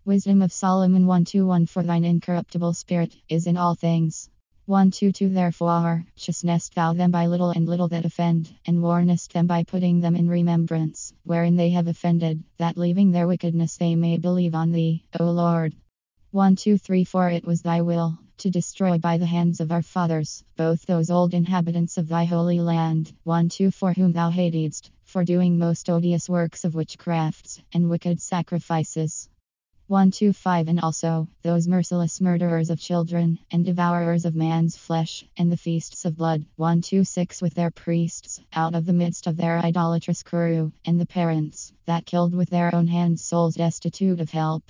Wisdom of Solomon 121. For thine incorruptible spirit is in all things. 122. Therefore, chastenest thou them by little and little that offend, and warnest them by putting them in remembrance, wherein they have offended, that leaving their wickedness they may believe on thee, O Lord. 123. For it was thy will to destroy by the hands of our fathers both those old inhabitants of thy holy land. 124. Whom thou hatedst, for doing most odious works of witchcrafts and wicked sacrifices. 125. And also those merciless murderers of children, and devourers of man's flesh, and the feasts of blood. 126. With their priests, out of the midst of their idolatrous crew, and the parents, that killed with their own hands souls destitute of help.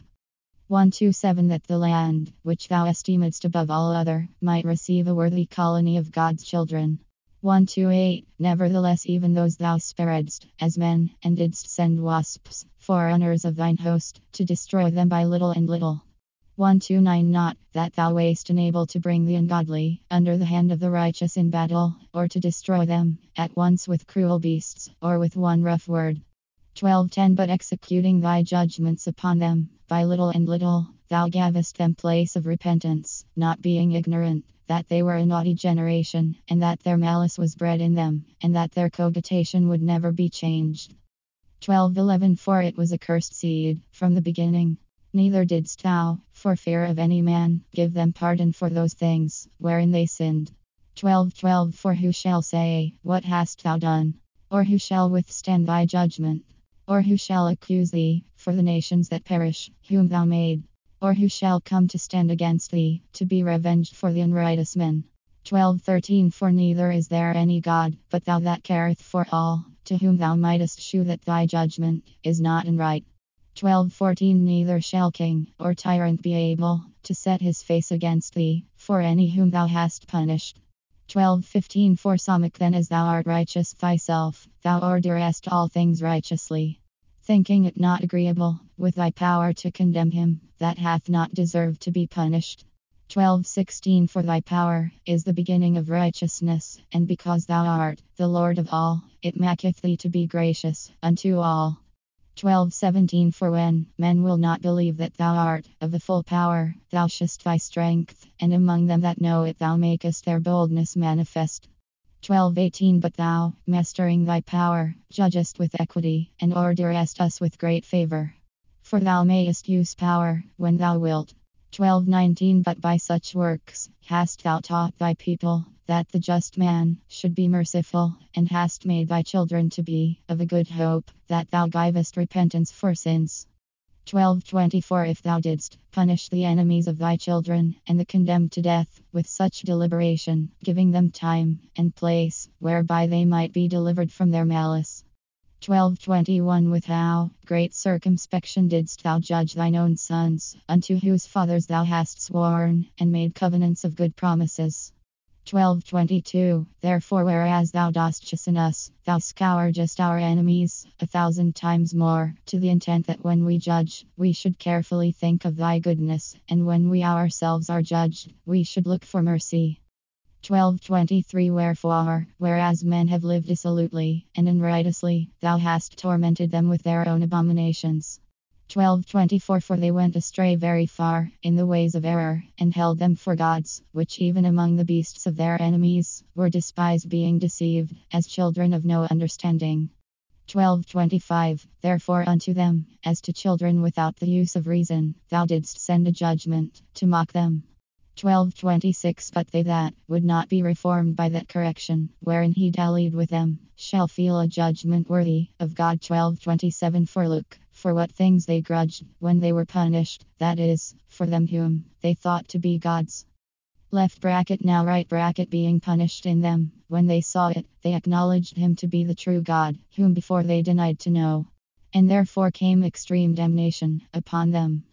127. That the land, which thou esteemedst above all other, might receive a worthy colony of God's children. 128. Nevertheless, even those thou sparedst, as men, and didst send wasps, forerunners of thine host, to destroy them by little and little. 129. Not that thou wast unable to bring the ungodly under the hand of the righteous in battle, or to destroy them at once with cruel beasts, or with one rough word. 12:10. But executing thy judgments upon them, by little and little, thou gavest them place of repentance, not being ignorant that they were a naughty generation, and that their malice was bred in them, and that their cogitation would never be changed. 12:11. For it was a cursed seed from the beginning. Neither didst thou, for fear of any man, give them pardon for those things wherein they sinned. 12:12. For who shall say, What hast thou done? Or who shall withstand thy judgment? Or who shall accuse thee for the nations that perish, whom thou made? Or who shall come to stand against thee, to be revenged for the unrighteous men? 12:13. For neither is there any God, but thou that careth for all, to whom thou mightest shew that thy judgment is not unright. 12:14. Neither shall king or tyrant be able to set his face against thee, for any whom thou hast punished. 12:15. For Samach then as thou art righteous thyself, thou orderest all things righteously, thinking it not agreeable with thy power to condemn him that hath not deserved to be punished. 12:16. For thy power is the beginning of righteousness, and because thou art the Lord of all, it maketh thee to be gracious unto all. 12:17. For when men will not believe that thou art of the full power, thou showest thy strength, and among them that know it thou makest their boldness manifest. 12:18. But thou, mastering thy power, judgest with equity, and orderest us with great favor. For thou mayest use power when thou wilt. 12:19. But by such works hast thou taught thy people that the just man should be merciful, and hast made thy children to be of a good hope, that thou givest repentance for sins. 12:24. If thou didst punish the enemies of thy children, and the condemned to death, with such deliberation, giving them time and place whereby they might be delivered from their malice. 12:21. With how great circumspection didst thou judge thine own sons, unto whose fathers thou hast sworn, and made covenants of good promises. 12:22. Therefore, whereas thou dost chasten us, thou scourgest our enemies 1,000 times more, to the intent that when we judge, we should carefully think of thy goodness, and when we ourselves are judged, we should look for mercy. 12:23. Wherefore, whereas men have lived dissolutely and unrighteously, thou hast tormented them with their own abominations. 12:24. For they went astray very far in the ways of error, and held them for gods, which even among the beasts of their enemies were despised, being deceived, as children of no understanding. 12:25. Therefore unto them, as to children without the use of reason, thou didst send a judgment, to mock them. 12:26. But they that would not be reformed by that correction, wherein he dallied with them, shall feel a judgment worthy of God. 12:27. For look, for what things they grudged when they were punished, that is, for them whom they thought to be gods. Left bracket now right bracket being punished in them, when they saw it, they acknowledged him to be the true God, whom before they denied to know. And therefore came extreme damnation upon them.